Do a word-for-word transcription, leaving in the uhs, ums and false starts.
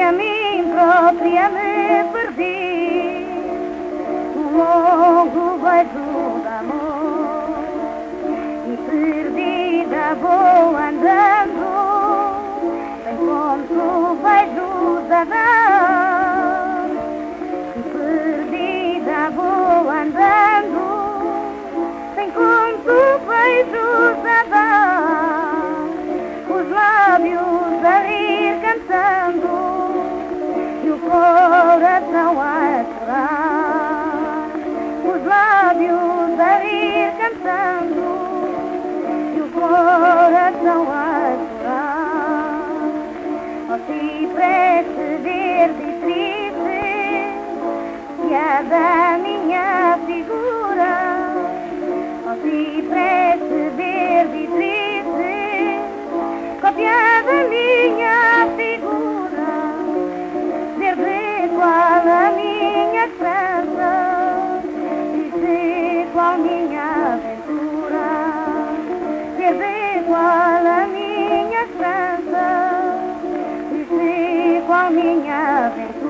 a mim própria me perdi num longo beijo de amor, e perdida vou andando, sem conto beijos a dar, e perdida vou andando, sem conto beijos a dar, os lábios a rir cantando e o coração a chorar, os lábios a rir cantando e o coração a chorar. Ó cipreste verde e triste, piada minha figura, ó cipreste verde e triste, cópia da minha figura, verde qual a minha esperança, triste qual minha aventura, verde qual a minha esperança, triste qual minha aventura.